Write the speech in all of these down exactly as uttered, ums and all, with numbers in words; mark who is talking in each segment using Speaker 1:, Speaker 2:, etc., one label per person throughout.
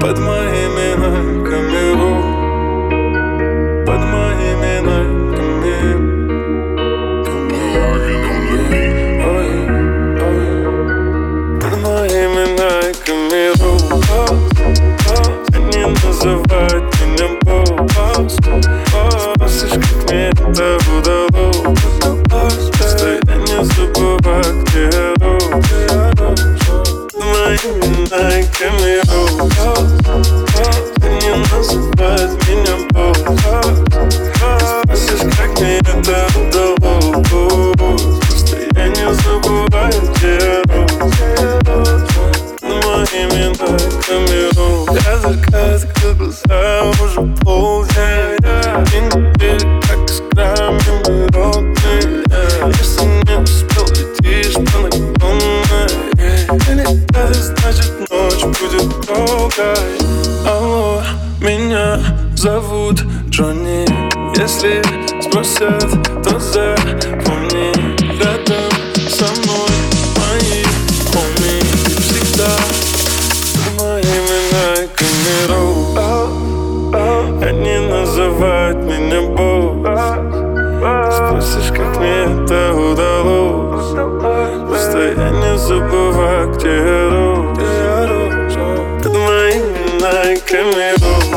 Speaker 1: под моими ногами, под моими ногами. Под моими ногами. Они называют меня босс. Спросишь, как мне это удалось? Постоянно забываю, где я рос. Под моими ногами. Они называют меня босс. Спросишь, как мне это удалось? Постоянно забываю, где я рос. Под моими ногами. Я закрыл глаза уже полдня. Две недели, как с граммами роты. Если не успел, летишь по наклонной. Или это значит, ночь будет долгой. Алло, меня зовут Джонни. Если спросят, то запомни. Рядом со мной мои хоми. Всегда под моими ногами. Они называют меня босс. Спросишь, как мне это удалось? Постоянно забываю, где я рос. Под моими ногами.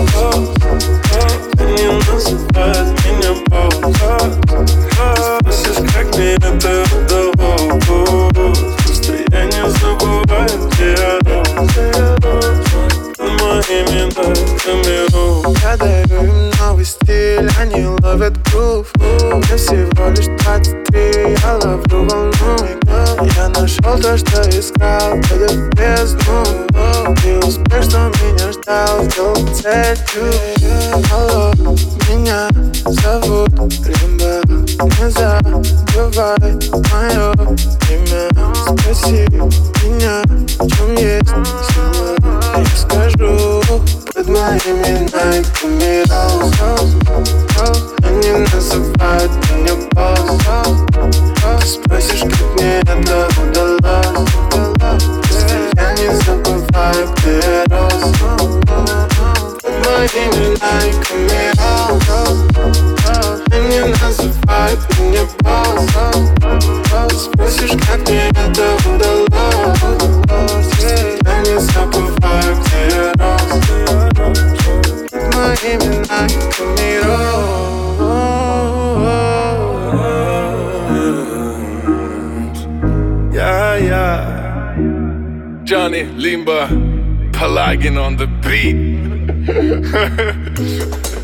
Speaker 1: Они называют меня босс. Спросишь, как мне это удалось? Постоянно забываю, где я рос. Под моими ногами.
Speaker 2: Я даю им новый стиль, они ловят грув. Мне всего лишь двадцать три, я ловлю волну. Я нашел то, что искал, пойду в бездну. И успех, что меня ждал, сделал целью. Алло, меня зовут Лимба. Не забывай мое имя. Спроси меня, в чем есть сила. Я скажу. Под моими ногами. Они называют меня босс. Спросишь, как мне это удалось? Я не забываю, где я рос. Под моими ногами. Они называют меня босс. Спросишь, как мне это удалось? Я не забываю, где я рос. Под моими ногами.
Speaker 1: Yeah, yeah. Johnny Limba, Pelagin on the beat.